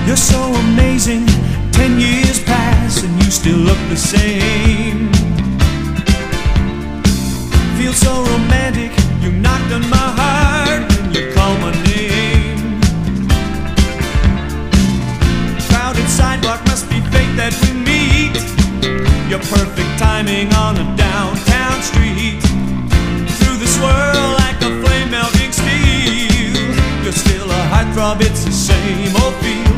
You're so amazing. 10 years pass and you still look the same. Feel so romantic. You knocked on my heart when you called my name. Crowded sidewalk, must be fate that we meet. Your perfect timing on a downtown street. Through the swirl like a flame melting steel. You're still a heartthrob, it's the same old feel.